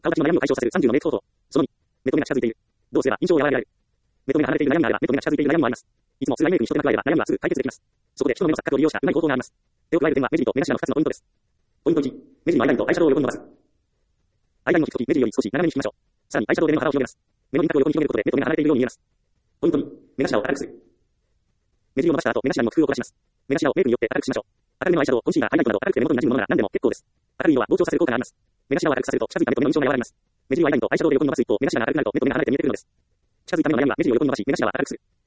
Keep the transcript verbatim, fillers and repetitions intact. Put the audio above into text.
顔立ちの悩みを解消させるさんじゅうのメイク方法。そのに、目と目が近づいている。どうすれば印象を和らげられる。目と目が離れている悩みがあれば、目と目が近づいている悩みもあります。いつも辛いメイクに一手間加えれば悩みはすぐ解決できます。そこで人の目の錯覚を利用したうまい方法があります。手を加える点は目尻と目頭のふたつのポイントです。ポイントいち、目尻のアイラインとアイシャドウを横に伸ばす。アイラインを引くとき、目尻より少し斜めに引きましょう。さらにアイシャドウで目の腹を広げます。目の輪郭を横に広げることで目と目が離れているように見えます。ポイントに、目頭を明るくする。目尻を伸ばした後、目頭にも工夫を凝らします。目頭をメイクによって明るくしましょう。明るめのアイシャドウ、コンシーラー、ハイライトなど明るくて目元に馴染むものなら何でも結構です。明るい色は膨張させる効果があります。目頭を明るくさせると近づいた目と目の印象が和らぎます。目尻をアイラインとアイシャドウで横に伸ばす一方、目頭が明るくなると目と目が離れて見えてくるのです。近づいた目の悩みは目尻を横に伸ばし、目頭は明るくする。